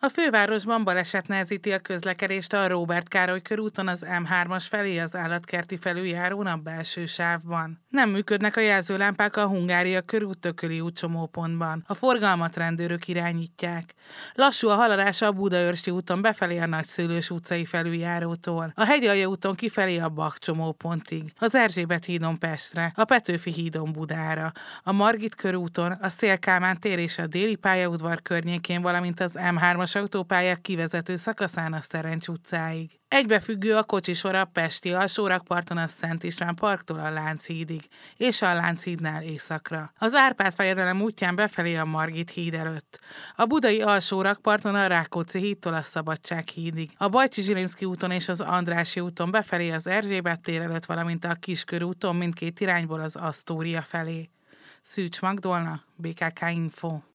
A fővárosban baleset nehezíti a közlekedést a Róbert Károly körúton az M3-as felé az állatkerti felüljárón a belső sávban. Nem működnek a jelzőlámpák a Hungária körút Tököli út csomópontban. A forgalmat rendőrök irányítják. Lassú a haladás a Budaörsi úton befelé a Nagyszőlős utcai felüljárótól. A Hegyalja úton kifelé a Bach csomópontig. Az Erzsébet hídon Pestre, a Petőfi hídon Budára. A Margit körúton, a Széll-Kálmán tér és a Déli pályaudvar környékén, valamint az M3-as autópálya kivezető szakaszán a Szerencs utcáig. Egybefüggő a kocsisor a pesti alsórakparton a Szent István parktól a Lánchídig, és a Lánchídnál északra. Az Árpád-fejedelem útján befelé a Margit híd előtt. A budai alsórakparton a Rákóczi hídtól a Szabadság hídig. A Bajcsy-Zsilinszky úton és az Andrássy úton befelé az Erzsébet tér előtt, valamint a Kiskörúton mindkét irányból az Asztória felé. Szűcs Magdolna, BKK Info.